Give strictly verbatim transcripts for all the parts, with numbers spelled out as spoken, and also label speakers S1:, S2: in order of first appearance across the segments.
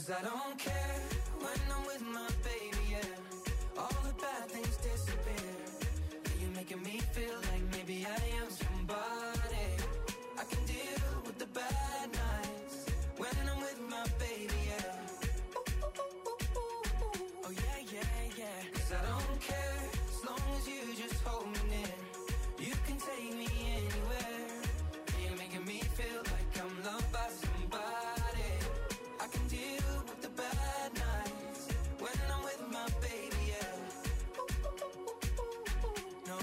S1: Cause I don't care when I'm with my baby, yeah. All the bad things disappear. Yeah, you're making me feel like maybe I am somebody. I can deal with the bad nights when I'm with my baby, yeah. Oh yeah, yeah, yeah. Cause I don't care as long as you just hold me near. You can take me anywhere. Yeah, you're making me feel like I'm loved by somebody. I can deal with the bad nights when I'm with my baby, yeah. No,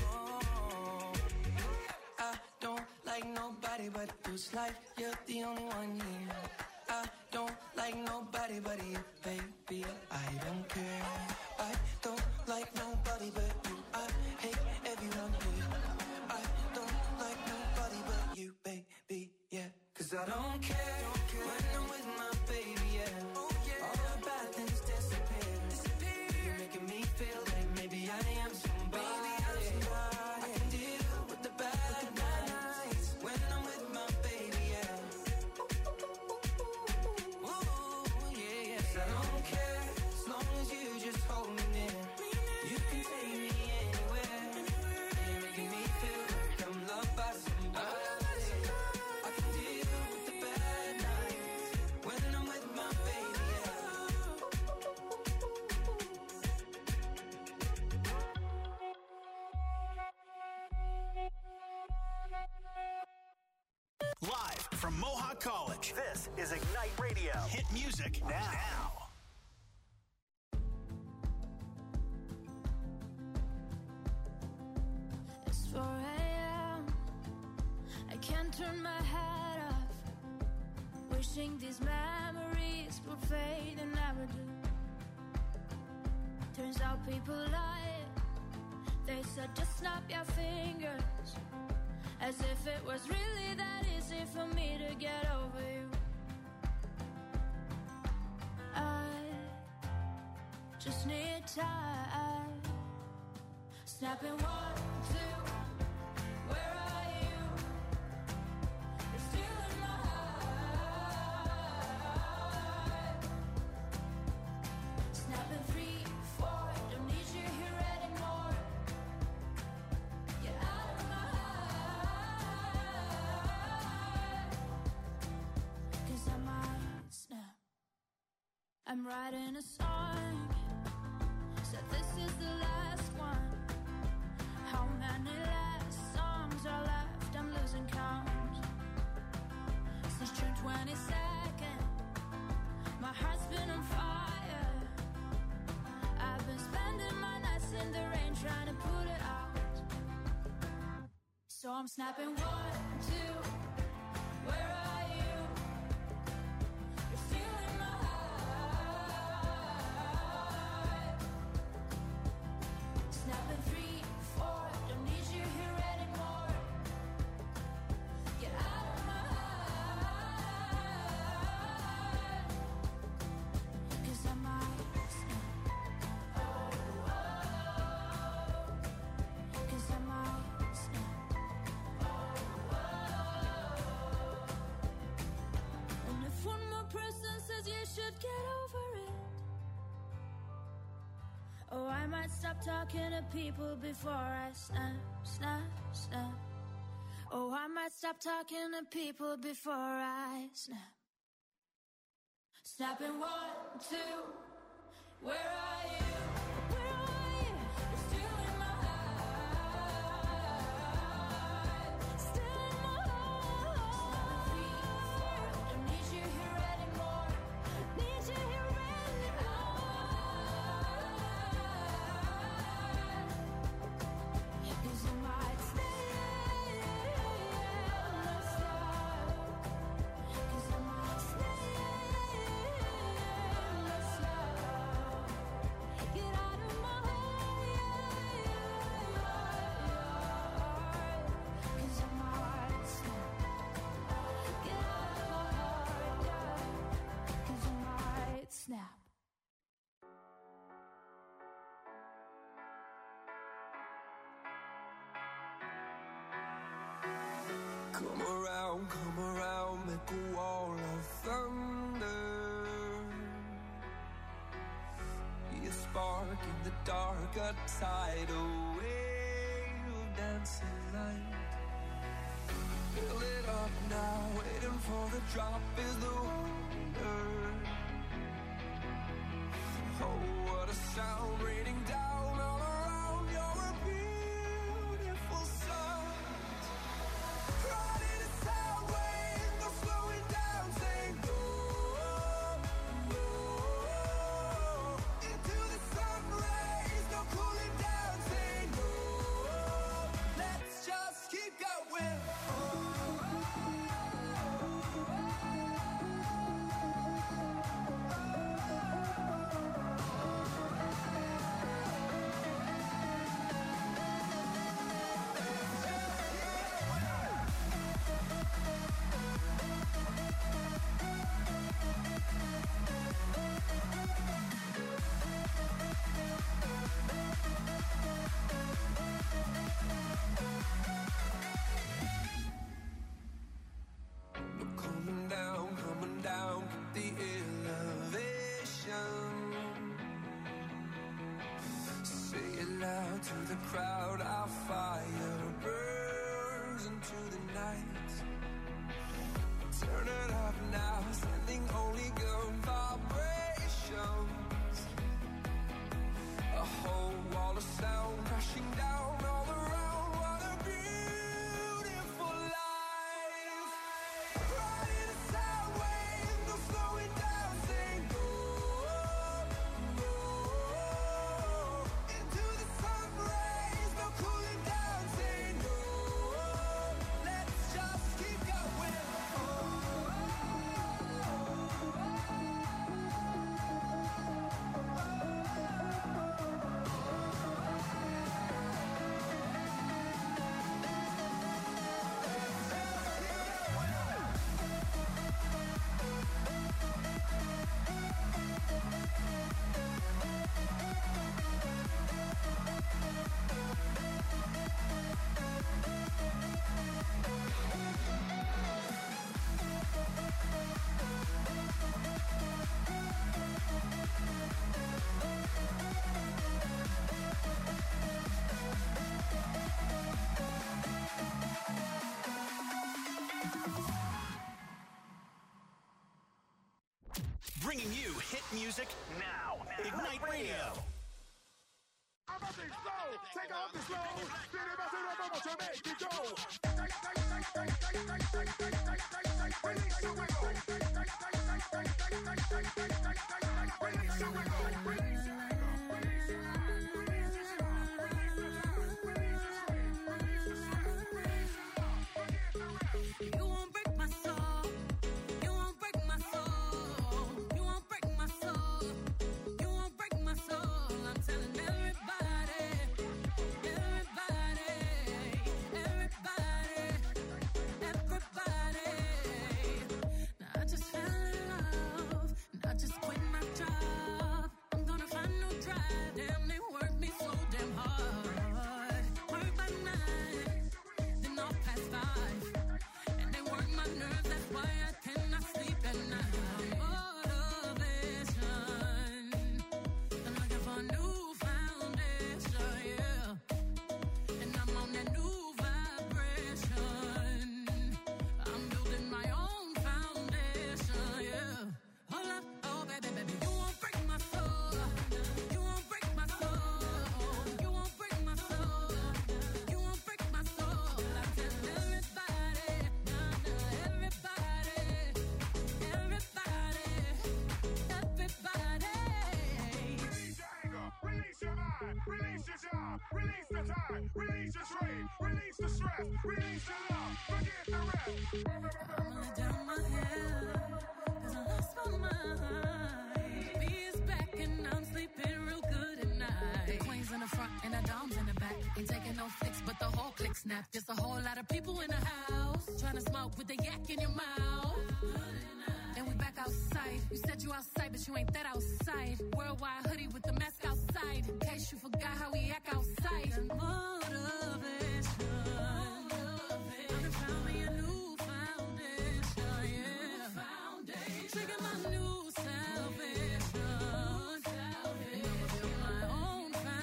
S1: I don't like nobody, but it feels like you're the only one here. I don't like nobody but you, baby. I don't care. I don't like nobody but you. I hate everyone here. I don't like nobody but you, baby, yeah. Cause I don't care, don't care. When I'm with my baby, yeah. Oh, yeah. All the bad things disappear. disappear. You're making me feel like maybe I am somebody. Maybe I'm somebody. I can deal with the bad, with the bad nights when I'm with my baby, yeah. Ooh, yeah, yeah. Cause I don't care as long as you just hold me near. You can take me anywhere. You're making me feel like I'm loved by somebody. I can deal with the bad nights when I'm with my baby, yeah.
S2: Live from Mohawk College, this is Ignite Radio. Hit music now.
S3: It's four a.m. I can't turn my head off. Wishing these memories would fade and never do. Turns out people lie. They said just snap your fingers, as if it was really that easy for me to get over you. I just need time. Snapping one, two. Where are you? You're still in my heart. Snapping three, four. Don't need you here anymore. Get out of my heart. Cause I might snap. I'm writing a song. Said this is the last one. How many last songs are left? I'm losing count. Since June twenty-second, my heart's been on fire. I've been spending my nights in the rain trying to put it out. So I'm snapping one, two. Where are you? You're still in my heart. Snapping three, four. Don't need you here anymore. Get out of my heart. Cause I might snap. Oh, oh. Cause I might snap. Oh, oh. And if one more person says you should get over it, oh, I might stop talking to people before I snap, snap, snap. Oh, I might stop talking to people before I snap. Snapping one, two. Where are you? Where are you? You're still in my heart. Still in my heart. Three, four. Don't need you here anymore. Need you here anymore. Cause I might stay and not stop. Cause I might stay and not stop. Get out of my heart. Cause I might snap. Get out of my heart, yeah. Cause I might snap.
S1: Come around, come around, make a wall of thunder. dark, a tidal wave of dancing light. Fill it up now, waiting for the drop is the wonder. Oh, what a sound raining down all around. You're a beautiful sight. Riding a sound wave, no slowing down, saying go, go. Into the sun rays, no cooling down, saying go. Let's just keep going. Coming down, coming down, the elevation. Say it loud to the crowd, our fire burns into the night. Turn it up now, sending only good vibrations. A whole wall of sound crashing down all around. What a beautiful life. Riding a sound wave, no slowing down, saying go, go. Into the sun rays, no cooling down, saying go. Let's just keep going.
S2: Bringing you hit music now. Ignite Radio.
S4: I'm up and slow, take off the slow, spin it back up, I'm to make it go. Release your wiggle. Release your wiggle. Release your
S5: You won't break my soul. You won't break my soul. You won't break my soul. You won't break my soul. I'm telling everybody, everybody, everybody, everybody. Now I just fell in love. And I just quit my job. I'm gonna find no drive. Damn, they work me so damn hard. Work by nine, then off past five. My nerves, that's why I cannot sleep at night. Motivation, I'm looking for a new foundation, yeah. And I'm on that new vibration. I'm building my own foundation, yeah. Hold up, oh baby, baby, you won't break my soul. You won't break my soul. You won't break my soul. You won't break my soul. I tell everybody. Everybody, everybody, everybody.
S4: Release your anger, release your mind, release your job, release the time, release your trade, release the stress, release your love, forget the rest.
S5: I'm gonna down my head, cause I lost my mind. B is back and I'm sleeping real good at night. The queen's in the front and the dom's in the back. Ain't taking no flicks, but the whole click snap. Just a whole lot of people in the house, trying to smoke with the yak in your mouth. And we back outside. You said you outside, but you ain't that outside. Worldwide hoodie with the mask outside. In case you forgot how we act outside. Motivation. I found me a new foundation, yeah. Trigger my new salvation. And I'ma build my own foundation.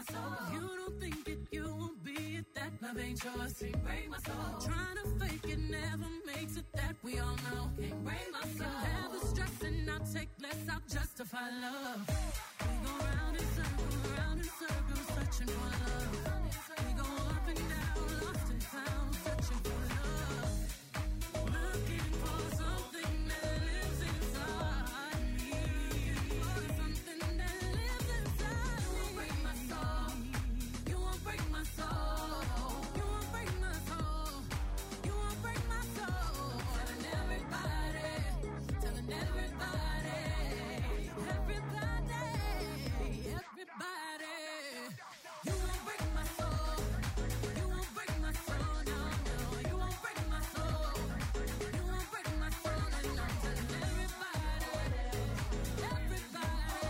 S5: my soul. You don't think it, you won't be it. That love ain't yours. Can't break my soul. Trying to fake it never makes it. That we all know. Can't break my soul. Never stressing, I'll take less. I'll justify love. We go round in circles, round in circles, searching for love. We go up and down, lost and found, searching for love. Looking for something that lives inside me. Something that lives inside me. You won't break my soul. You won't break my soul. You won't break my soul. You won't break my soul. Telling everybody, telling everybody, everybody, everybody. You won't break my soul. You won't break my soul. No, no. You won't break my soul. You won't break my soul. And I'm telling everybody, everybody,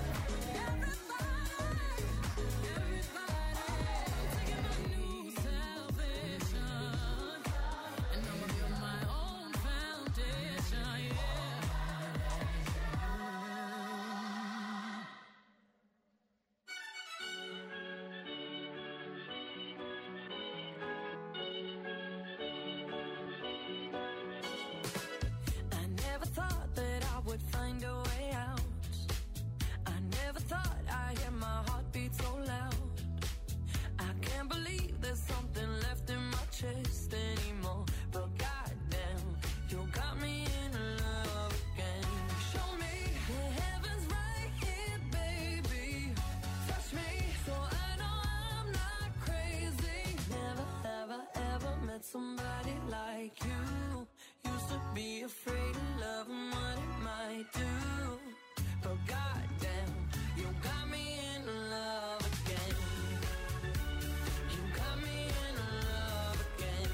S5: everybody, everybody. Taking my new salvation, and I'ma build my own foundation. Yeah.
S1: I never thought that I would find a way out. I never thought I'd hear my heartbeat so loud. I can't believe there's something left in my chest anymore. But goddamn, you got me in love again. Show me the heavens right here, baby. Touch me so I know I'm not crazy. Never, ever, ever met somebody like you. Used to be afraid of love and what it might do. But goddamn, you got me in love again. You got me in love again.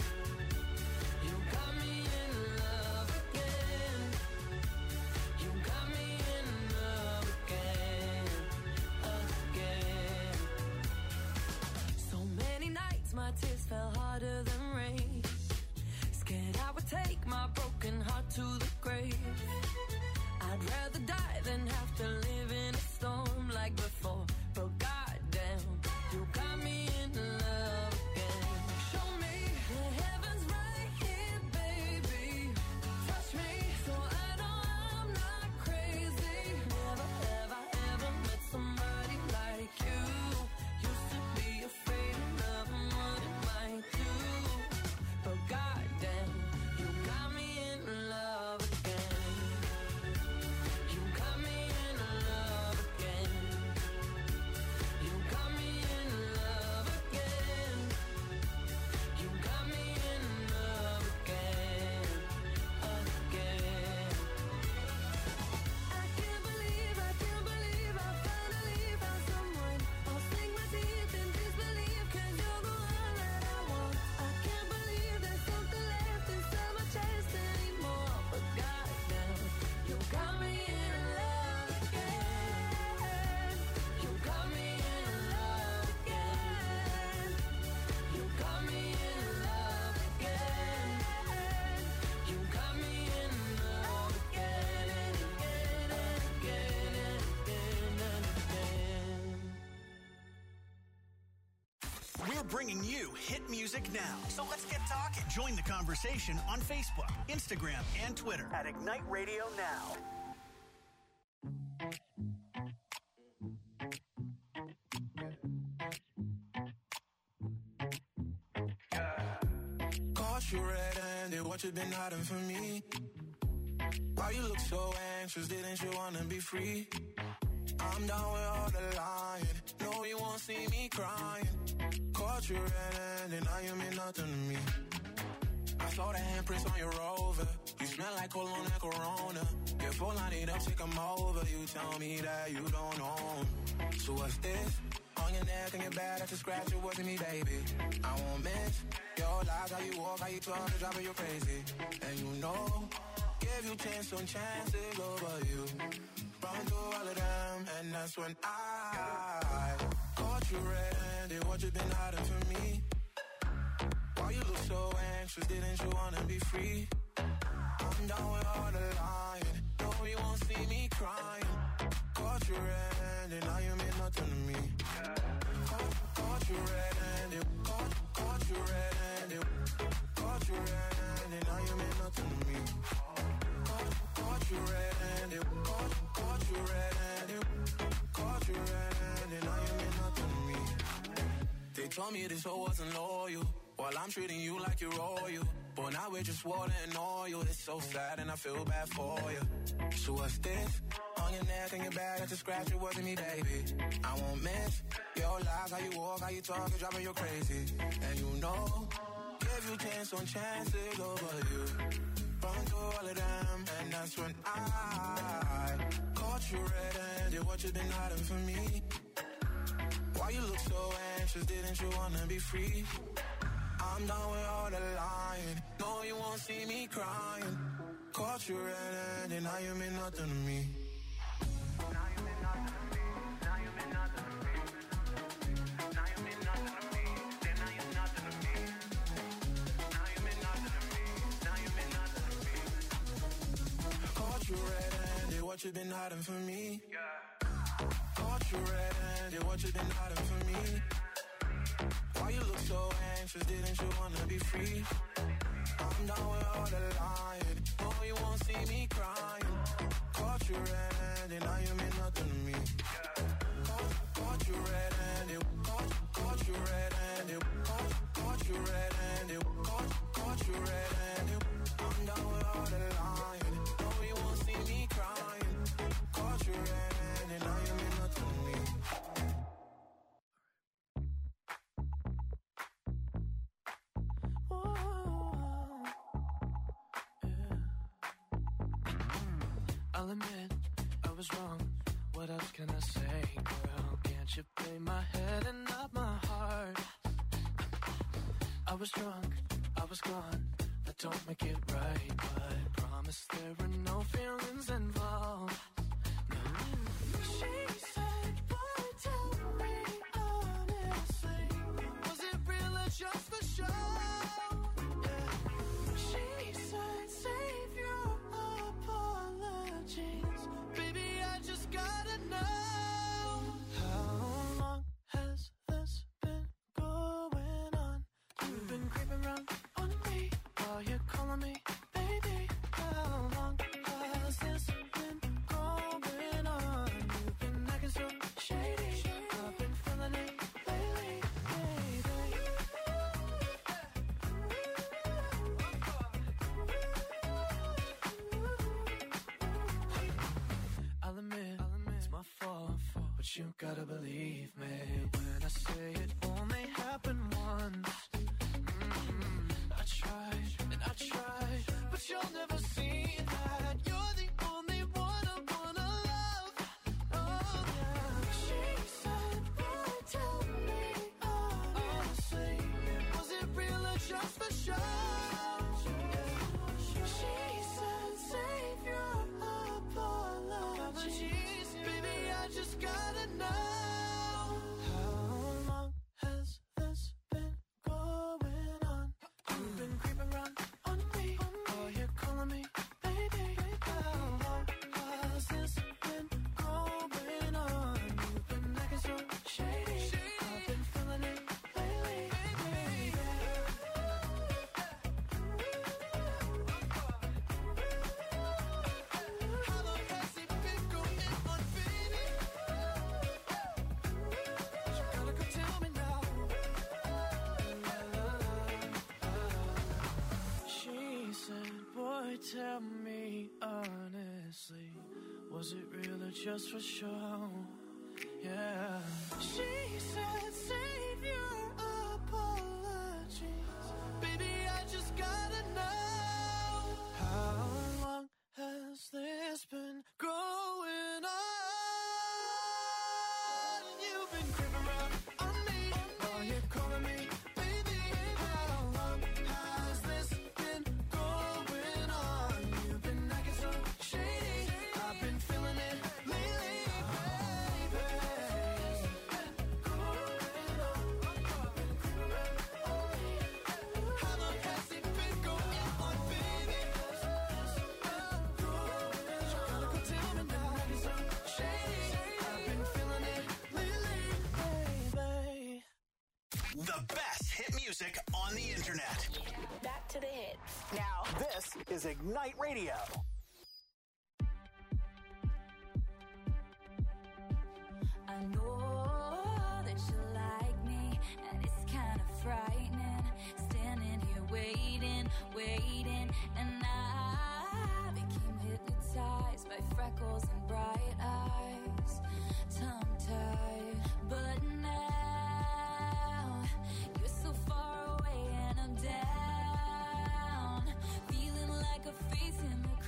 S1: You got me in love again. You got me in love again, again. So many nights my tears fell harder than rain. Scared I would take my broken heart to the grave. I'd rather die than have to live in a storm like before. But goddamn, you got me in love again. Show me the heavens right here, baby. Touch me so I know I'm not crazy. Never, ever, ever met somebody like you. Used to be afraid of love and what it might do. But goddamn, you got me in love again. You got me in love again. You got me in love again. You got me in love again, again. I can't believe, I can't believe I finally found someone. I'll sink my teeth in disbelief, 'cause you're the one that I want. I can't believe there's something left inside my chest anymore. But goddamn, you got me in love again. You got me in love again. You got me in love again. You got me in love again and again and again and again and again.
S2: We're bringing you hit music now. So let's get talking. Join the conversation on Facebook, Instagram, and Twitter at Ignite Radio Now.
S6: Caught you red-handed, what you been hiding from me? Why you look so anxious, didn't you wanna be free? I'm down with all the lying, no you won't see me crying. Caught you red-handed, now you mean nothing to me. I saw the handprints on your Rover, you smell like cologne and Corona. Your phone line it up, take 'em over, you tell me that you don't own. So what's this? On your neck and your back, I just scratch it, wasn't me, baby. I won't miss your lies, how you walk, how you talk, it's driving you crazy. And you know, give you chance on chances over you. Run through all of them, and that's when I caught you red-handed, what you been hiding from me? Why you look so anxious, didn't you wanna be free? I'm down with all the lying, no you won't see me crying. Caught you red-handed, now you mean nothing to me. told me this hoe wasn't loyal. While I'm treating you like you're royal. But now we're just water and oil. It's so sad and I feel bad for you. So what's this? On your neck and your back, that's a scratch, it wasn't me, baby. I won't miss your lies, how you walk, how you talk, it's driving you crazy. And you know, give you chance on chances over you. Run through all of them, and that's when I caught you red-handed. What you been hiding from me? Why you look so anxious? Didn't you wanna be free? I'm done with all the lying. No, you won't see me crying. Caught you red-handed, now you mean nothing to me. Now you mean nothing to me. Now you mean nothing to me. Now you mean nothing to me. Then now you're nothing to me. Now you mean nothing to me. Now you mean nothing to me. Caught you red-handed, what you been hiding from me? Yeah. Caught you red-handed, what you been hiding from me? Why you look so anxious? Didn't you wanna be free? I'm done with all the lying. No, you won't see me crying. Caught you red-handed, now you mean nothing to me. Caught, caught you red-handed, caught, caught you red-handed, caught, caught you red-handed, caught, caught you red-handed. I'm done with all the lying. No, you won't see me crying. Caught you red-handed, now you mean nothing to me.
S7: I'll admit I was wrong. What else can I say, girl? Can't you play my head and not my heart? I was drunk, I was gone. That don't make it right, but promise there were no feelings involved. No. She said, boy, tell me honestly, was it real or just for show? Yeah. She said, save your apologies. Baby, I just gotta know. How long has this been going on? You've been creeping around on me while you're calling me baby. How long has this been going on? You've been acting so shady. I've been feeling it lately, baby. I'll admit, it's my fault, but you gotta believe me when I say it only happened once. Mm, I tried and I tried, but you'll never see that. You're the only one I wanna love. Oh yeah. She said, boy, tell me honestly, was it real or just for show? She said, save your apologies. Baby, I just gotta know. How long has this been going on? You've been creeping around on me while you're calling me baby. How long has this been going on? You've been acting so shady. I've been feeling it lately, baby. How long has it been going on, baby? You gotta go tell me now. She said, boy, tell me honestly, was it real or just for show? Yeah. She said, save your apologies. Baby, I just gotta know. How long has this been going on? You've been creeping around on me while you're calling me baby. How long has this been going on? You've been acting so shady. I've been feeling it lately, baby. How long has it been going on, baby? You gotta go tell me now. It's so shady. I've been feeling it lately, baby.
S2: The best hit music on the internet.
S8: Back to the hits.
S2: Now, this is Ignite Radio.
S3: I know that you like me, and it's waiting, and I became hypnotized by freckles and bright eyes, tongue-tied. But now you're so far away and I'm down, feeling like a face in the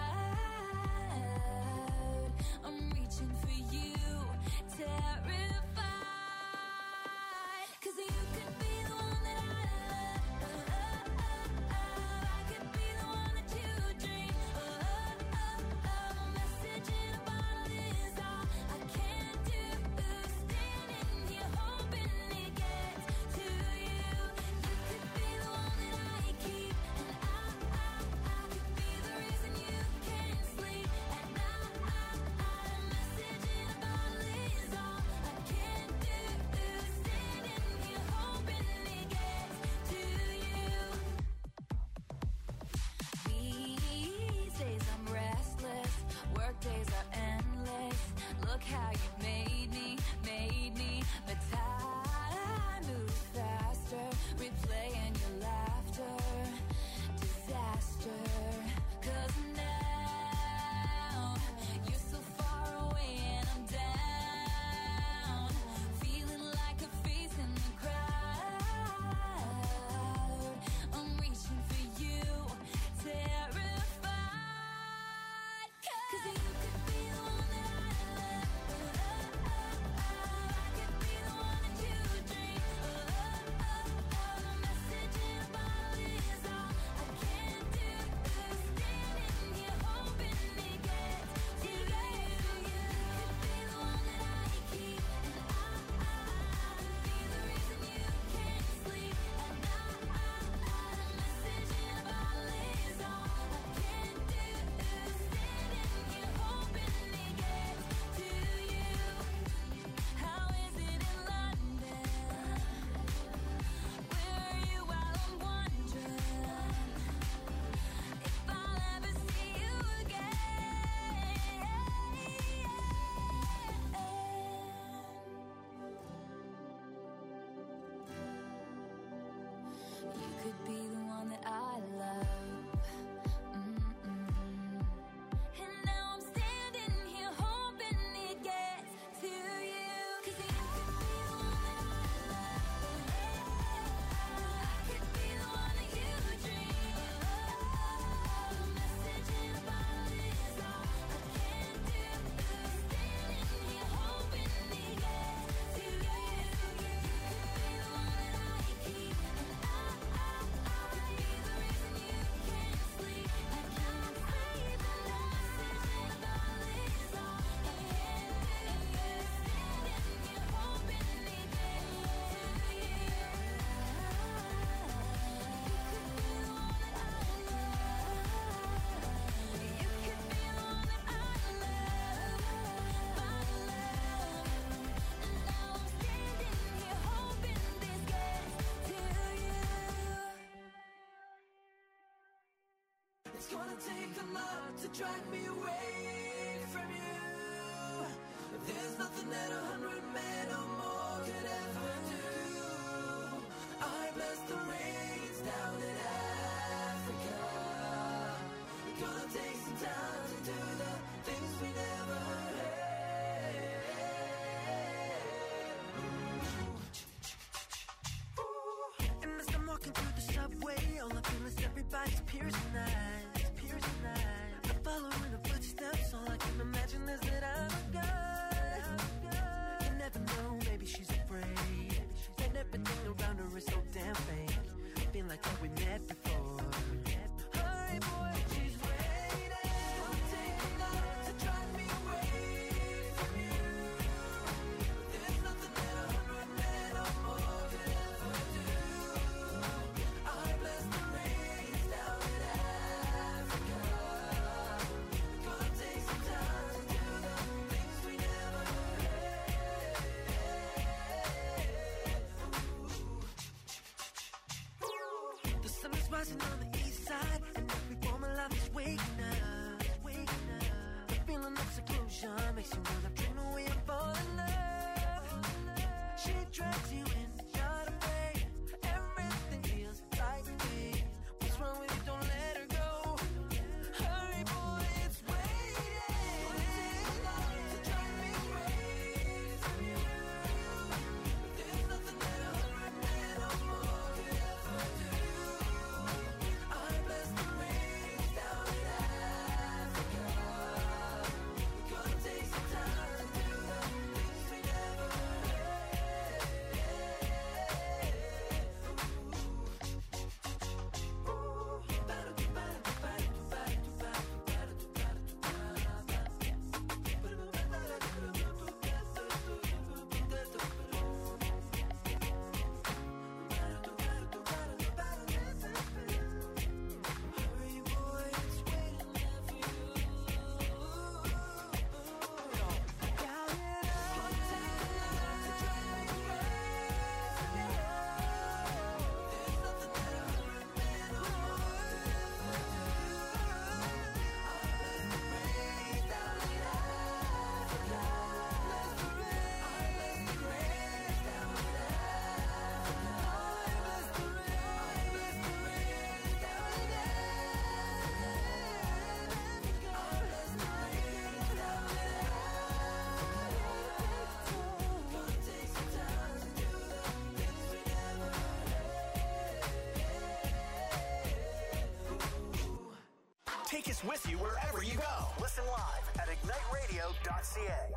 S3: crowd. I'm reaching for you, terrified, 'cause you could be the one that I love. I could be the one that you dream. A message in a bottle is all I can do. Standing here hoping it gets to you. You could be the one that I keep, and I, I, I could be the reason you can't sleep at night. A message in a bottle is all I can do. Standing here hoping it gets to you. These days I'm restless, work days are endless. Look how you made me, made me. But time moves faster, replaying your laughter. Disaster, 'cause now you're so far away and I'm down, feeling like a face in the crowd. I'm reaching for you, terrified, 'cause you could be the one that I love. I could be the one that you dream. A message in a bottle is all I can do. Standing here hoping it gets to you. You could be the one that I keep, and I, I could be the reason you can't sleep at night. A message in a bottle is all I can do. Standing here hoping it gets to you. How is it in London? Where are you while I'm wondering if I'll ever see you again? You could be the one that I love. Mm-mm. And now I'm standing here hoping it gets to you. 'Cause you could be the one that I love. I could be the one that you dream. A message in a bottle is all I can do. Standing here hoping it gets to you. You could be the one that I keep, and I, I, I could be the reason you can't sleep at night. A message in a bottle is all I can do. Standing here hoping it gets to you. You could be the one that I love. You could be the one that I love, my love. And now I'm standing here hoping this gets to you.
S1: It's gonna take a lot to drag me away from you. There's nothing that a hundred men or more could ever do. I bless the rains down in Africa. It's gonna take some time to do the things we never had.
S8: And as I'm walking through the subway, all I feel is everybody's piercing eyes, piercing eyes. I follow in the footsteps, all I can imagine is that I'm a guy. You never know, maybe she's afraid, and everything around her is so damn fake. I feel like that we met before. Hurry, boy, she's waiting.
S1: It'll take a lot to drag me away from you. There's nothing that a hundred men or more could ever do. I bless the rains down in Africa. Gonna take some time to do the things we never had.
S8: The sun is rising on the east side, and every form of life is waking up, waking up. The feeling of seclusion makes you wanna dream away and fall in love. She drags you in, not afraid. Everything feels right to me. What's wrong
S2: take us with you wherever you go. Listen live at ignite radio dot c a.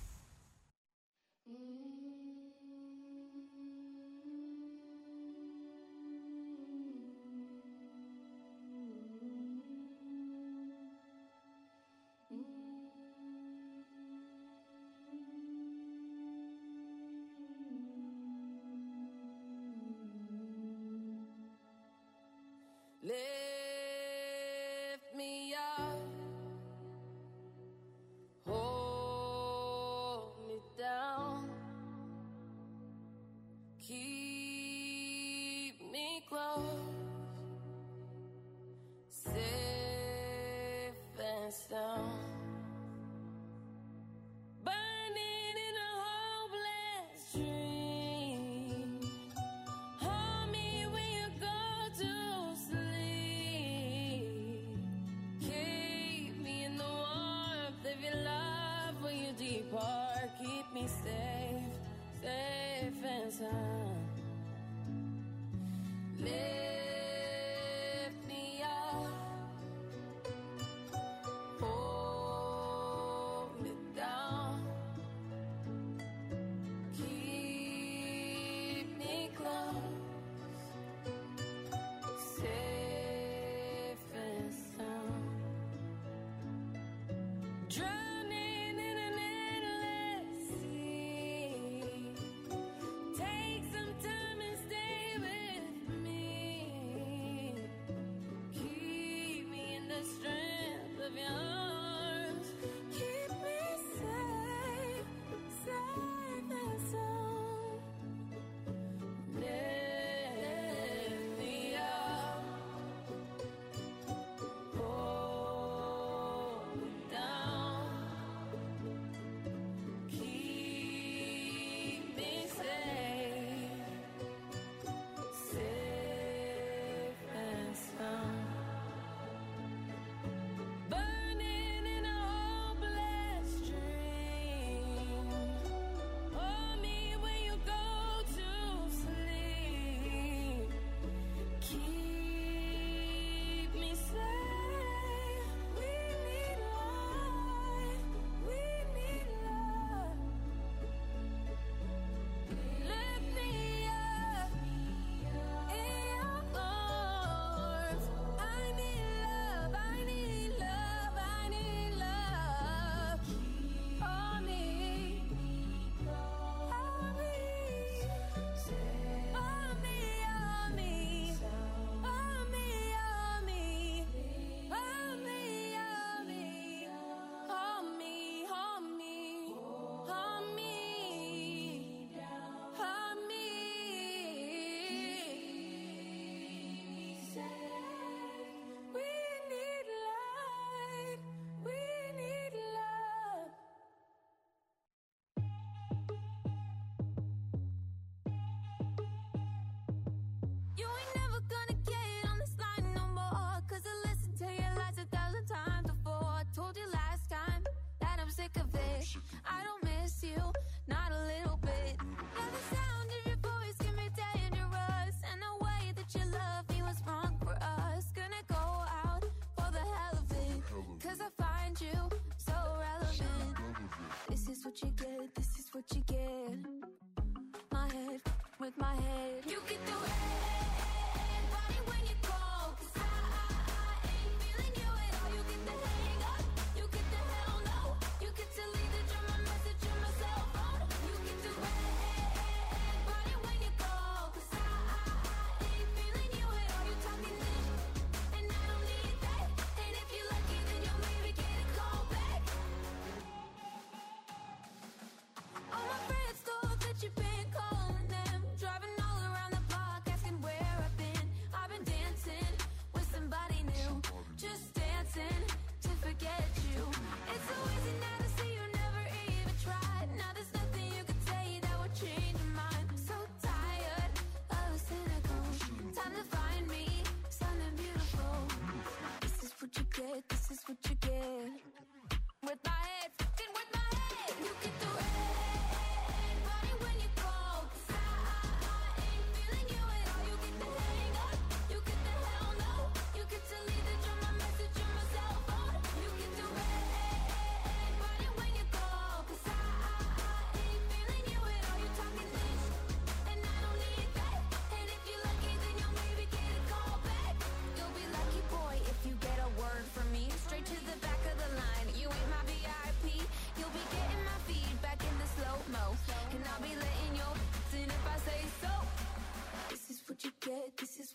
S9: Lift me up, hold me down, keep me close, safe and sound. Burning in a hopeless dream. Hold me when you go to sleep. Keep me in the warmth of your love when you depart. Keep me safe, safe and sound. Lift me up, hold me down, keep me close, safe and sound. Drowning in an endless sea. Take some time and stay with me. Keep me in the strength of your arms. Keep me safe, safe and sound. Lift me up, hold me down, keep me safe, safe and sound. Burning in a hopeless dream. Hold me when you go to sleep. Keep me safe. We need light. We need love. Lift me up in your arms. I need love. I need love. I need love. Hold me. Hold me. Hold me. Hold me. Hold me. Hold me. Hold me. Hold me. Hold me. Hold me. Hold me. Hold me. We need light. We need love. You ain't never gonna get on this line no more. Cause I listened to your lies a thousand times before. I told you last time that I'm sick of it. I don't miss you, not a little bit. Yeah, the sound of your voice can be dangerous. And the way that you love me was wrong for us. Gonna go out for the hell of it. Cause I find you so relevant. This is what you get, this is what you get. My head with my head. You get the head body when you call. Cause I, I, I ain't feeling you at all. You get the hang up, you get the hell no. You get to leave the drum, my message on my cell phone. You get the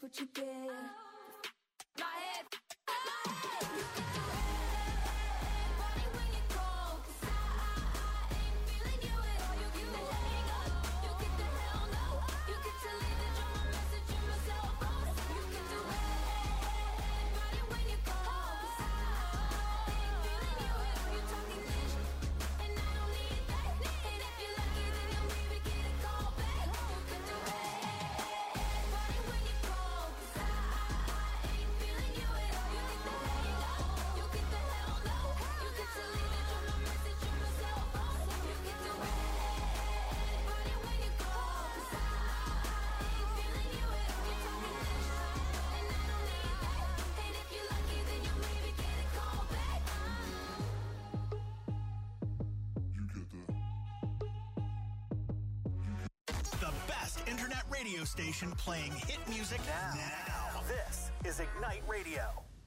S3: what you get. My head. You can do everybody when you call, 'cause I, I, I ain't feeling you at all. You get the hang up, you get the hell no. You get to leave the drama message in my cell phone. You can do everybody when you call, 'cause I, I ain't feeling you at all. You talking this, and I don't need that. And if you're lucky, then you'll maybe get a call back. You can do everybody when you call, 'cause I, I ain't feeling you at all. You get the hang up, you get the hell no. You get to leave the drama message in my cell phone. You can do everybody when you call, 'cause I, I ain't feeling you at all. You talking this, and I don't need that. And if you're lucky, then you'll maybe get a call back.
S2: The best internet radio station playing hit music now. now. This is Ignite Radio.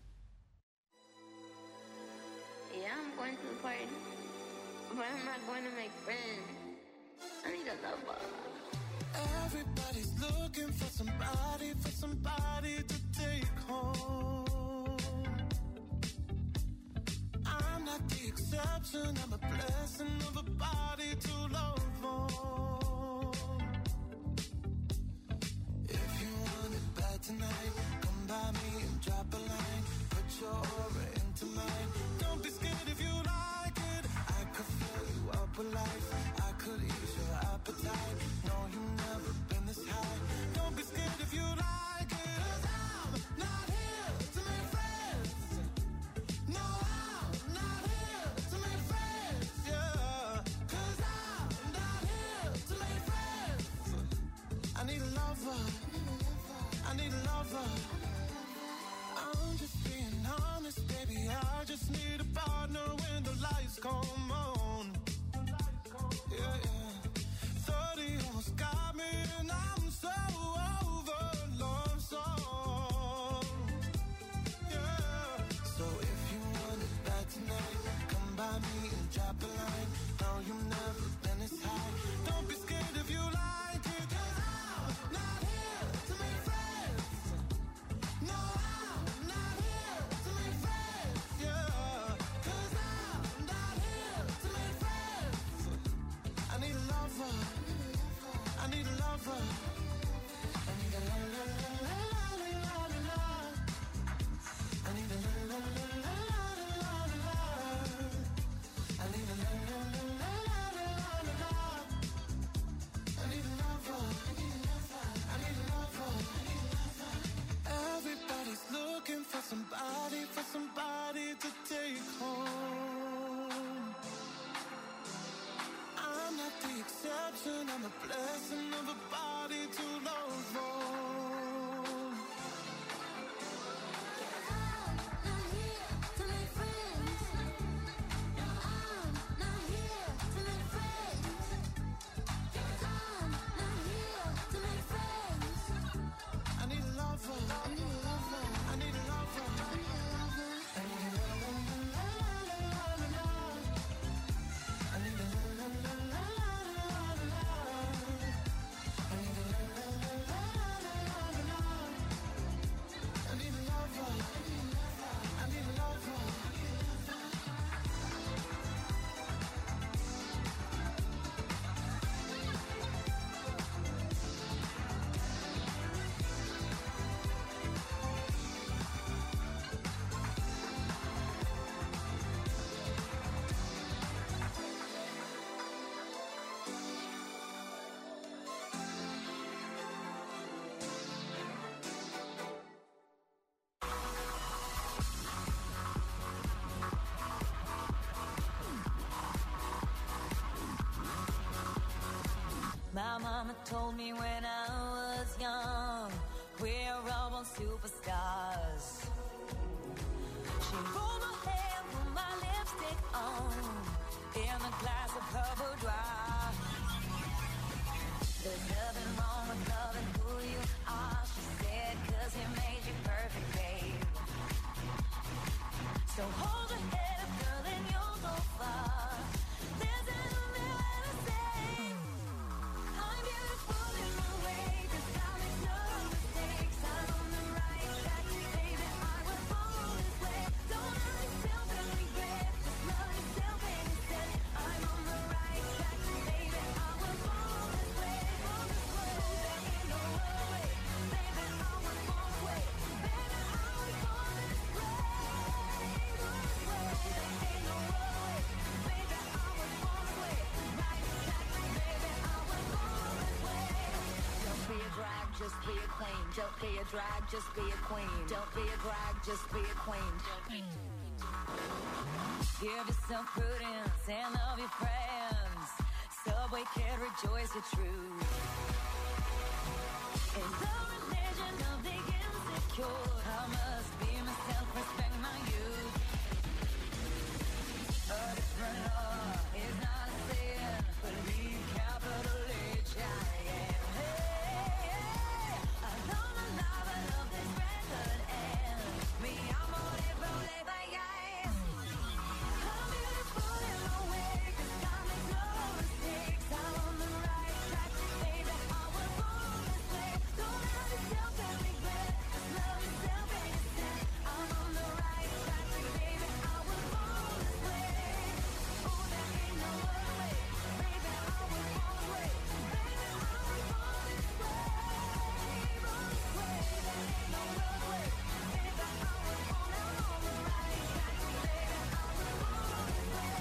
S10: Yeah, I'm going to the party, but I'm not going to make friends. I need a lover.
S6: Everybody's looking for somebody, for somebody to take home. I'm not the exception, I'm a blessing of a body to love on. If you want it bad tonight, come by me and drop a line. Put your aura into mine. Don't be scared if you like it. I could fill you up with life. I could ease your appetite. No, you've never been this high. Don't be scared if you like it. 'Cause I'm not here to make friends. No, I'm not here to make friends. Yeah. 'Cause I'm not here to make friends. I need a lover. I need a lover. I'm just being honest, baby. I just need a partner when the lights come on. Yeah, yeah. thirty almost got me, and I'm so over love song. Yeah. So if you want it bad tonight, come by me and drop a line. No, you've never been this high. Don't be scared if you like it. 'Cause I'm not here to make friends. No, I'm not here to make friends. Yeah. 'Cause I'm not here to make friends. I need a lover. I need a lover. I need a la la la la la la la la. I need a la la la la la la la. I need a la la la la la la la. I need a lover. I need a lover. Everybody's looking for somebody, for somebody to take home. I'm not the exception, I'm a blessing of a body to love on.
S3: I'm not here to make friends. No, I'm not here to make friends. I'm not here to make friends.
S6: I need a lover. I need a lover. I need a lover. I need a lover. I need a la la la la la la la. I need a la la la la la la la. I need a la la la la la la la. I need a lover. I need a lover.
S11: My mama told me when I was young, we're all born superstars. She rolled my hair, put my lipstick on, in a glass of her boudoir. There's nothing wrong with loving who you are, she said, 'cause he made you perfect, babe. So hold your head up, girl, and you'll go far. There's nothing there to say. I'm beautiful in my way, 'cause I make no mistakes. I don't know just be a queen. Don't be a drag, just be a queen. Don't be a drag, just be a queen. Give yourself prudence and love your friends. Subway kid, rejoice your truth. In the religion of the insecure, I must be myself, respect my youth. A different law is not a sin. Believe capital H I am. Hey, hey, I love my life, I love this record, and me, I'm on it, roll it, like I am. I'm beautiful in my way, 'cause I make no mistakes. I'm on the right track, baby, I was born this way. Don't have yourself and regret, love yourself and yourself. I'm on the right track, baby, I was born this way. Oh, there ain't no other way, baby, I was born this way. Baby, I was born this way, born this way. There ain't no other way, baby, I was born, I'm on the right track, baby, I was born this way.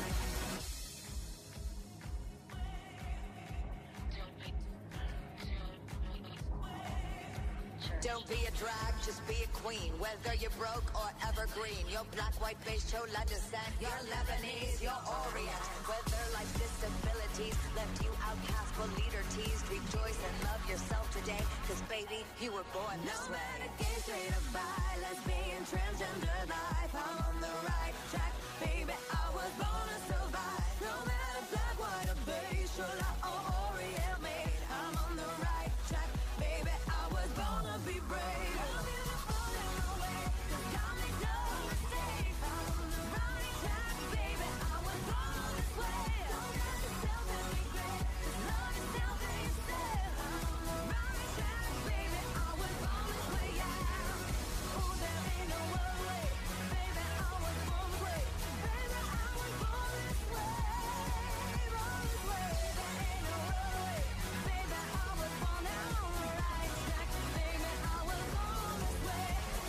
S11: Don't be a drag, just be a queen. Whether you're broke or evergreen, you're black, white, beige, chola descent, you're Lebanese, you're Orient. Whether life's disabilities left you outcast but leader teased, rejoice and love yourself today, 'cause baby, you were born this way. No matter gay, straight or bi, lesbian, transgender life, I'm on the right track, baby, I was born to survive. No matter black, white or beige, chola or Orient made, I'm on the right track, baby, I was born to be brave. I'm beautiful in my way, 'cause I make no mistakes. I'm on the right track, baby, I was born this way. Don't have yourself and regret, 'cause love yourself and yourself. I'm on the right track, baby, I was born this way, yeah. Oh, there ain't no other way, baby, I was born this way. Baby, I was born this way, born this way. There ain't no other way, baby, I was born now on the right track, baby, I was born this way.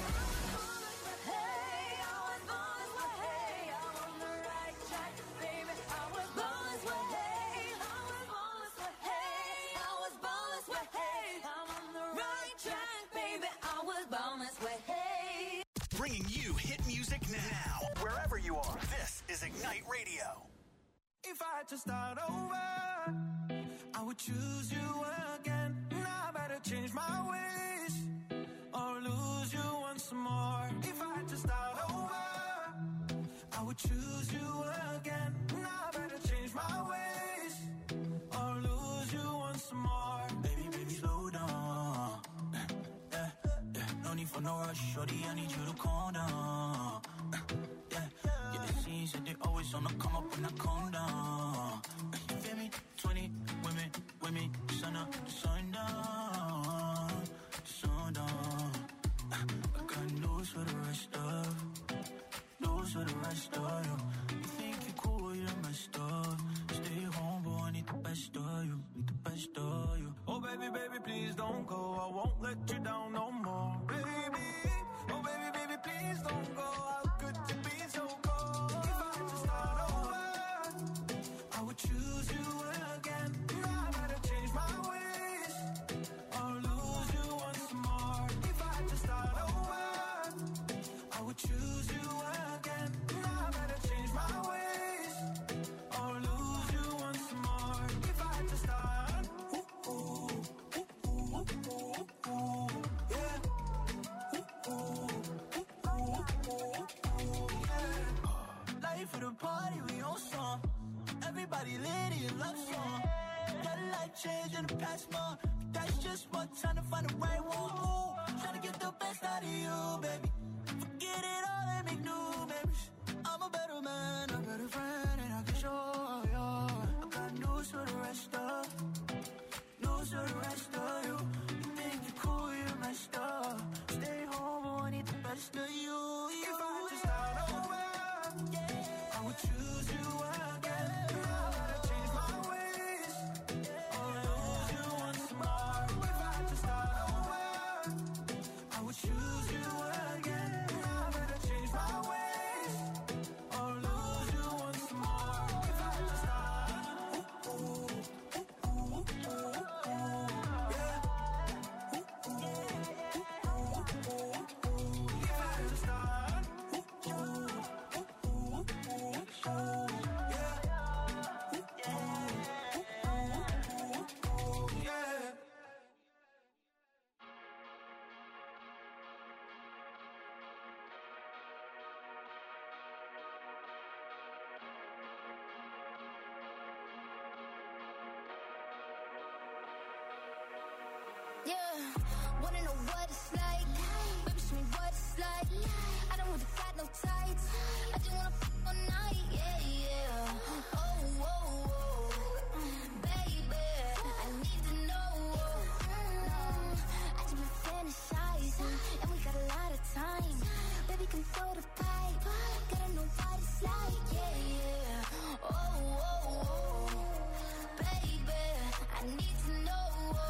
S11: Hey, I was born this way, hey, I'm on the right track, baby, I was born this way, hey, I was born this way, hey, I was born this way, hey, I'm on the right track, baby, I was born this way, hey.
S2: Bringing you hit music now, wherever you are. This is Ignite Radio.
S6: If I had to start over, I would choose you again. Now I better change my ways or lose you once more. If I had to start over, I would choose you again. Now I better change my ways or lose you once more. Baby, baby, slow down. Yeah, yeah. No need for no rush, shorty, I need you to calm down. Yeah, get the scenes that they always on the come up when I calm down. You feel me? Twenty women, women, sun up, sun down, sun down. I got news for the rest of, news for the rest of you. You think you're cool, you're messed up. Stay home, but I need the best of you, need the best of you. Oh baby, baby, please don't go. I won't let you down no more, baby. Oh baby, baby, please don't go. How could you be so cold? If I had to start over, I would choose you again. Now I gotta change my ways or lose you once more. If I had to start over, I would choose you again. Now I gotta change my ways or lose you once more. If I had to start, ooh, ooh, ooh, ooh, ooh, ooh, yeah. Ooh, ooh, ooh, ooh, ooh, yeah. Life of the party, we on song. Everybody lit in love song. Got a life change in the past month. That's just one time to find the right one. Ooh, tryna get the best out of you, baby. Forget it all and make new memories. I'm a better man, a better friend, and I can show you. I got news for the rest of, news for the rest of you. You think you're cool, you're messed up. Stay home, but I need the best of you. If I had to start over, I would choose you again. Now I gotta change my ways or lose you once more. If I had to start over, I would choose you again. Now I gotta change my ways or lose you once more. If I had to start, ooh, ooh, ooh, ooh, ooh, ooh,
S3: Yeah, wanna know what it's like? Baby, show me what it's like. I don't want to got no tights. I just wanna f all night. Yeah, yeah. Oh, oh, oh. Baby, I need to know. I just been fantasizing, and we got a lot of time. Baby, come throw the pipe. Gotta know what it's like. Yeah, yeah. Oh, oh, oh. Baby, I need to know.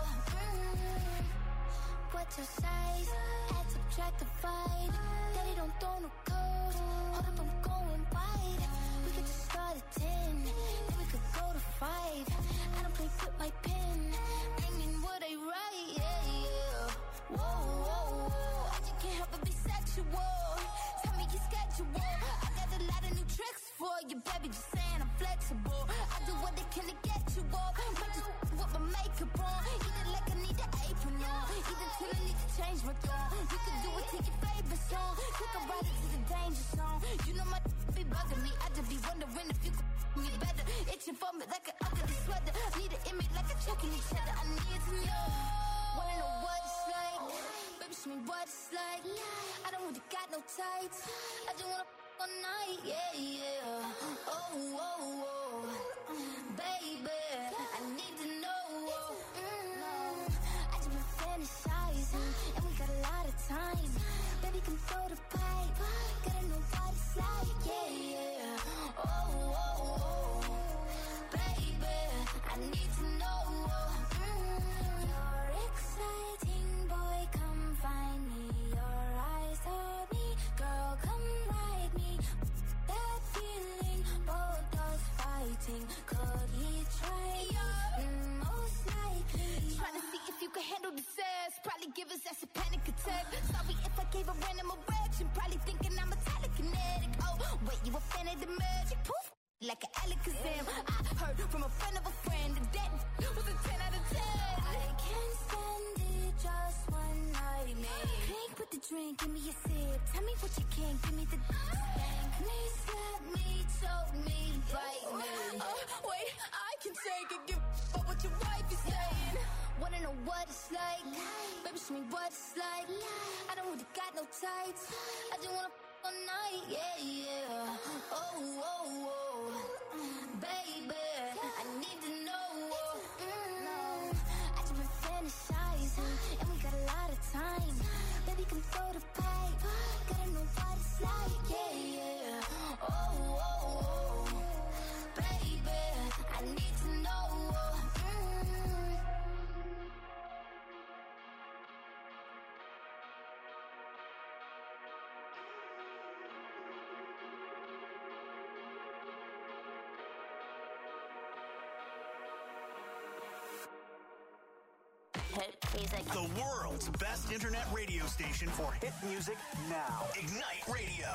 S3: Mm. What's your size? Add, subtract, divide. Daddy don't throw no code. Hold up, I'm going wide. We could just start at ten, then we could go to five. I don't play with my pen. Bringing what I write. Yeah, yeah. Whoa, whoa, whoa. I just can't help but be sexual. Tell me your schedule. I got a lot of new tricks for you, baby. Just saying I'm flexible. I do what they can to get you up. Might just with my makeup on. Eat it like I need an apron on. Eat it till I need to change my thong. You can do it to your favorite song. Take a ride into the danger zone. You know my be bugging me. I just be wondering if you could me better. Itching for me like an ugly sweater. Need an image like a choking each other. I need to know. Wanna know what it's like? Baby, show me what it's like. I don't really got no tights. I just wanna f all night. Yeah, yeah. Oh, oh, oh. Baby, I need to know. Mm. I just been fantasizing, and we got a lot of time. Baby, come throw the pipe. Gotta know what it's like. Yeah, yeah. Oh, oh, oh. Baby, I need to know. Mm. You're exciting, boy, come find me. Your eyes on me, girl, come ride me. That feeling, both us fighting. Could he try you? Mm, most likely. Trying to see if you can handle the sass. Probably give us that's a panic attack. Sorry if I gave a random erection. Probably thinking I'm a telekinetic. Oh, wait, you a fan of the magic? Poof, like an Alakazam. I heard from a friend of a friend that that was a ten out of ten. I can't stand it, just one night, man. Drink with the drink, give me a sip. Tell me what you can, give me the spank me, slap me, choke me, bite me. Oh, wait, I can take it, give up what your wife is saying. Wanna know what it's like? Baby, show me what it's like. I don't really got no tights. I just wanna f all night. Yeah, yeah. Oh, oh, oh. Baby, I need to know. Mm. I just been fantasizing, and we got a lot of time. Baby, come throw the pipe. Gotta know what it's like. Yeah, yeah. Oh, oh, oh. Baby, I need to know. Mm.
S2: Hit music. The world's best internet radio station for hit music now. Ignite Radio.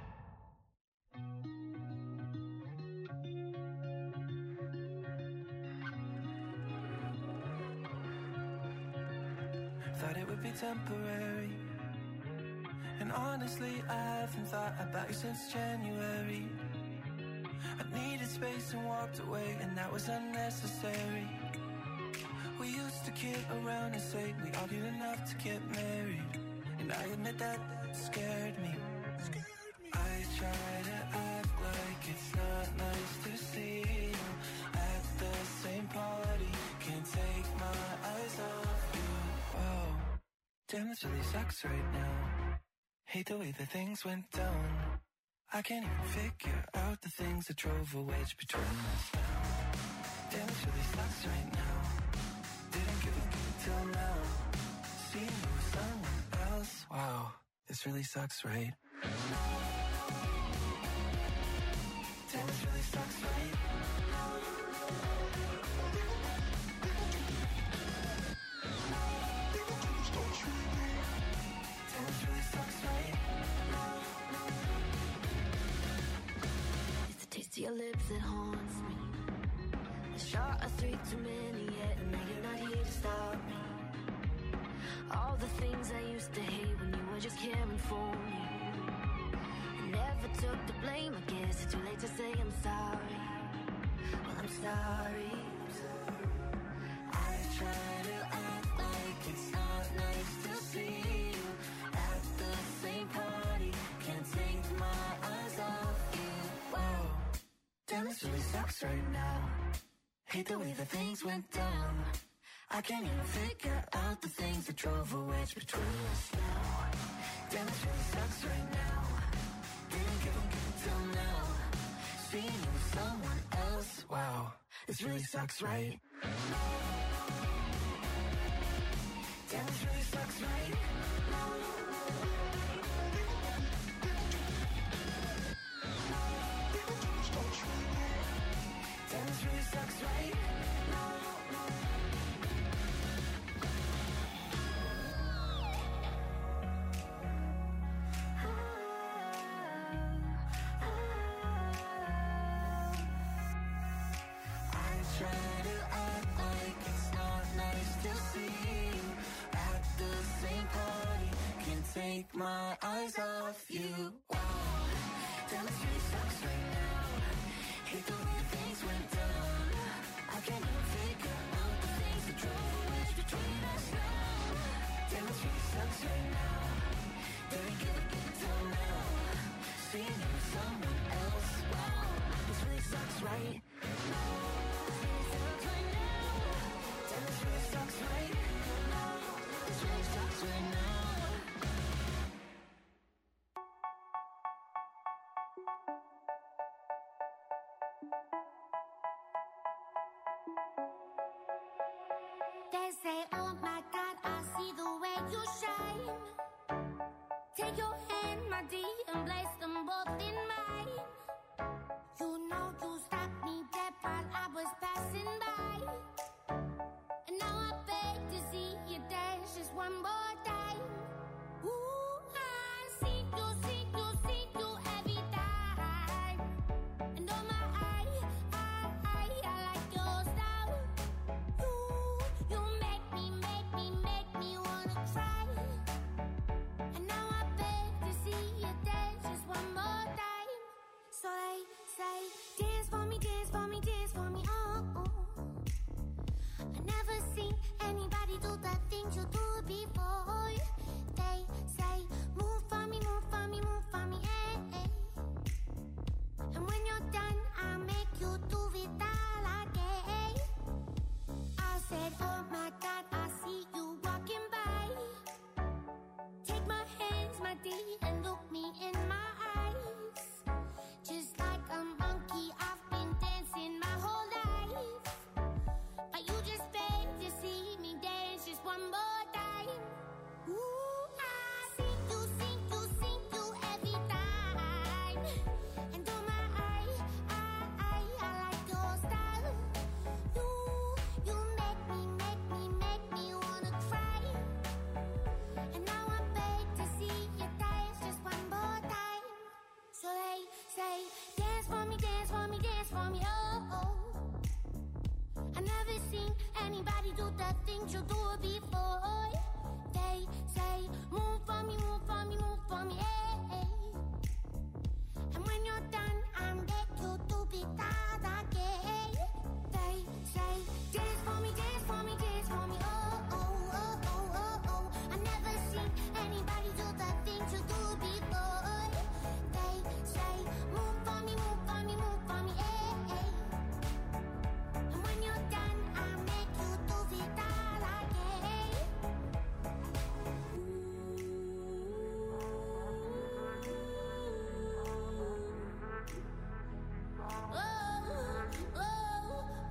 S12: Thought it would be temporary. And honestly, I haven't thought about you since January. I needed space and walked away, and that was unnecessary. We used to kid around and say we argued enough to get married, and I admit that scared me. I try to act like it's not nice to see you at the same party. Can't take my eyes off you. Oh, damn, this really sucks right now. Hate the way that things went down. I can't even figure out the things that drove a wedge between us now. Damn, this really sucks right now. Didn't give a good till now. Seeing you with someone else. Wow, this really sucks, right? Damn, this really sucks, right? Damn, this really sucks, right?
S3: It's the taste of your lips that haunts me. The shot of three too many yet, and now you're not here to stop me. All the things I used to hate when you were just caring for me. I never took the blame, I guess it's too late to say I'm sorry. Well, I'm sorry.
S12: I try to act like it's
S8: this really sucks right now. Hate the way that things went down. I can't even figure out the things that drove a wedge between us now. Damn, this really sucks right now. Didn't give a give till now. Seeing you with someone else, wow, this really sucks, right? Damn, this really sucks, right? Damn, this really sucks, right? Take my eyes off you. Wow, damn, this really sucks right now. Hate the way things went down. I can't even figure out the things that drove a wedge between us now. Damn, this really sucks right now. Didn't give a give till now. Seeing you with someone else. Wow, this really sucks right now. Damn, this really sucks right now. This really sucks right now.
S9: They say, oh my God, I see the way you shine. Take your hand, my dear, and place them both in mine. You know you stopped me dead while I was passing by. And now I beg to see you dance just one more time. Ooh, I see you, see you, see you every time. And oh my, I, I, I, I like your style. You, you make me, make me, make me wanna cry. And now I beg to see you dance just one more time. So they say, dance for me, dance for me, dance for me, oh, oh. I never seen anybody do the things you do before. They say, move for me, move for me, move for me, eh, eh. And when you're done, I'll make you do it all again. I said, oh my God, I see you walking by. Take my hands, my dear, and look me in my eyes. Just like a monkey, I've been dancing my whole life. But you just beg to see me dance just one more time. Ooh, I see you, see you, see you every time. And oh my, I, I, I, I like your style. You, you make me, make me, make me wanna cry. And now I beg to see you dance just one more time. So they say, dance for me, dance for me, dance for me, oh, oh. I never seen anybody do the things you do before. They say, move for me, move for me, move for me, eh, eh. And when you're done, I'll make you do it all again. They say, dance for me, dance for me, dance for me, oh, oh, oh, oh, oh, oh. I never seen anybody do the things you do before. They say, move for me, move for me, move for me, eh, eh. And when you're done, I'll make you do it all again. Oh, oh,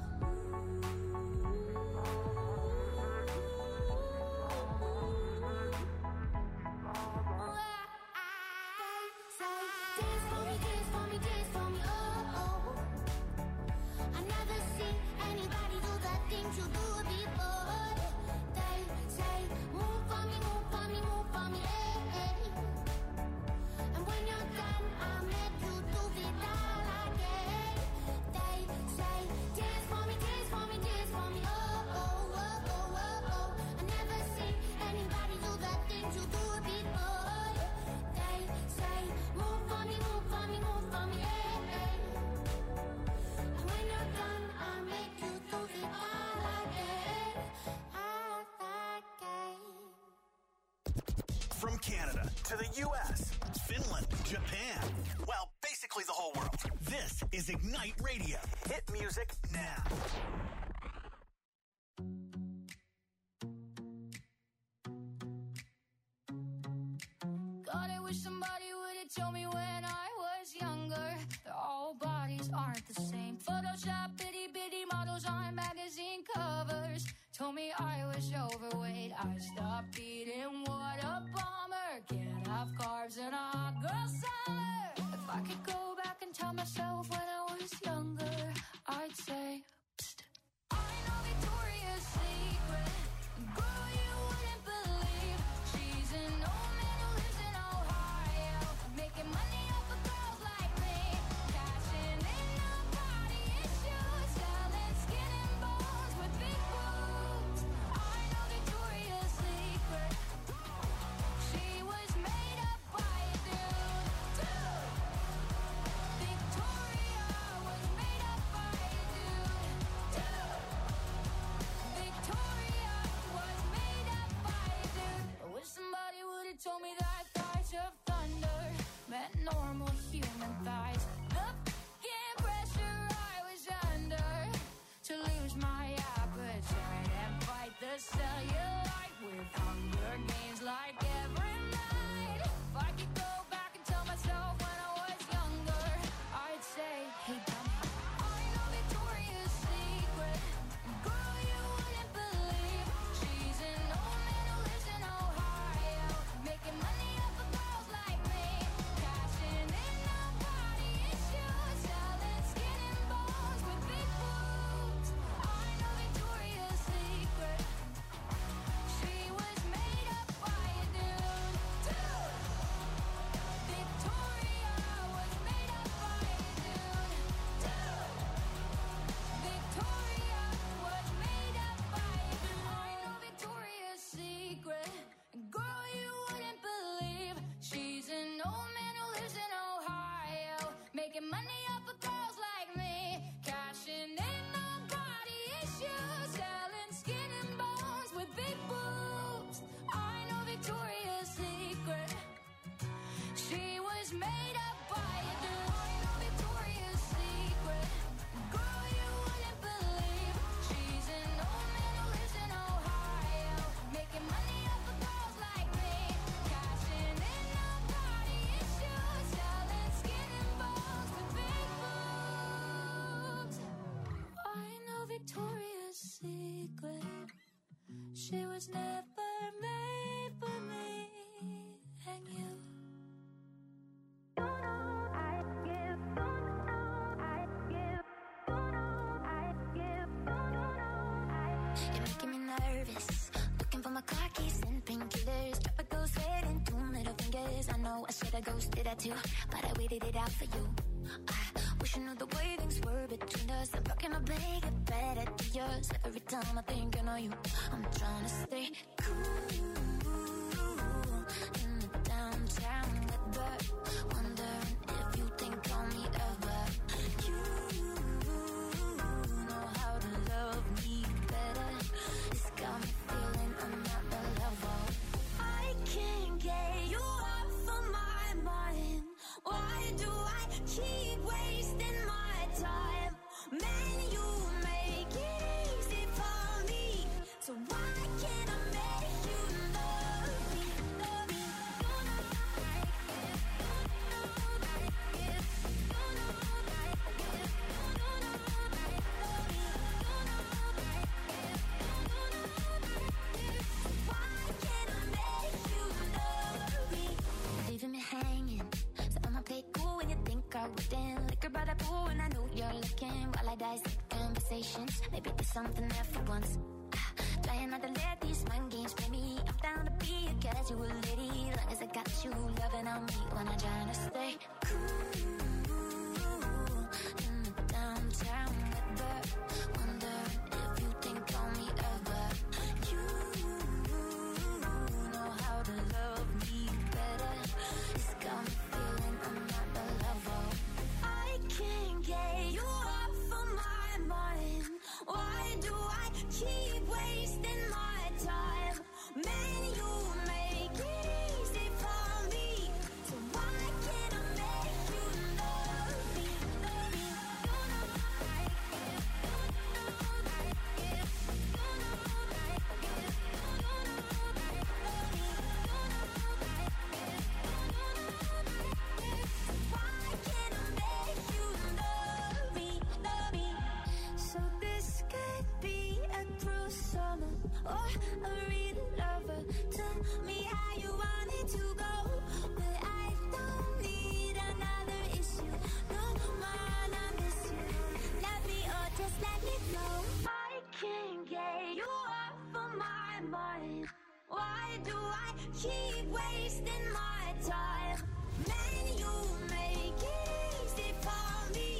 S9: say, dance for me, dance for me, dance for me, oh, oh. I never seen anybody do the things you do before. They say, move for me, move for me, move for me, eh, eh. And when you're done, I'll make you do it all again. They say, dance for me, dance for me, dance for me, oh, oh, oh, oh, oh, oh. I never seen anybody do the things you do before. They say, move for me, move for me, move for me, eh, eh. And when you're done, I'll make you do it all again, all again.
S2: From Canada to the U S, Finland, Japan, well, basically practically the whole world. This is Ignite Radio. Hit music now.
S3: God, I wish somebody would have told me when I was younger that all bodies aren't the same. Photoshop bitty bitty models on magazine covers told me I was overweight. I stopped eating, what a bummer. Can't have carbs in a hot girl summer. If I could go back and tell myself when I was younger, I'd say, psst. I know Victoria's Secret, girl, you wouldn't believe. She's an old man who lives in Ohio, making money off of girls like me, cashing in on body issues, selling skin and bones with big boobs. I know Victoria's Secret. She was made up by a dude, dude. Victoria was made up by a dude, dude. Victoria was made up by a dude. I wish somebody would have told me that thighs of thunder meant normal human thighs. The fucking pressure I was under to lose my appetite and fight the cellulite with Hunger Games like every night. If I could go back and tell myself when I was younger, I'd say, hey dummy, I know Victoria's Secret, girl, you wouldn't believe. She's an old man who lives in Ohio, making money off of girls like me, cashing in on body issues, selling skin and bones with big boobs. I know Victoria's Secret. She was made up by a dude, dude. Victoria was made up by a dude, dude. Victoria was made up by a dude. I know Victoria's Secret, girl, you wouldn't believe. She's an old man who lives in Ohio, making money off of girls like me, cashing in on body issues, selling skin and bones with big boobs. I know Victoria's Secret. She was made up by a dude. I know Victoria's Secret. Girl, you wouldn't believe. She's an old man who lives in Ohio, making money off of girls like me, cashing in on body issues, selling skin and bones with big boobs. I know Victoria's Secret. She was never made for me and you. You're making me nervous. Looking for my car keys and painkillers. Drop a ghost head and two middle fingers. I know I should have ghosted that too, but I waited it out for you. I wish you knew the way things were between us. I'm rocking my bag, get better to yours. Every time I think I know you, I'm trying to stay cool in the downtown weather. Wondering if you think on me ever. You know how to love me better. It's got me feeling I'm not the level. I can't get you off of my mind. Why do I keep wasting my time? Man, you make it easy for me. So why can't I make you love me? Love me. You know I get, you know I get, you know I get, you know I love me. You know I get, you know I get. Why can't I make you love me? Leaving me hanging. So I'ma play cool when you think I wouldn't. Liquor by the pool and I know you're looking. While I dissect conversations, maybe there's something there for once. Ah, trying not to let these mind games play me. I'm down to be a casual lady, long as I got you loving on me when I'm trying to stay cool in the downtown weather. Wondering if you think on me ever. You know how to love me better. It's got me feeling I'm not the level. I can't get you off of my mind. Why do I keep wasting my time? Man, you make it easy for me. So why or a real lover. Tell me how you want it to go, but I don't need another issue. No man, I miss you. Love me or just let me go. I can't get you off of my mind. Why do I keep wasting my time? Man, you make it easy for me.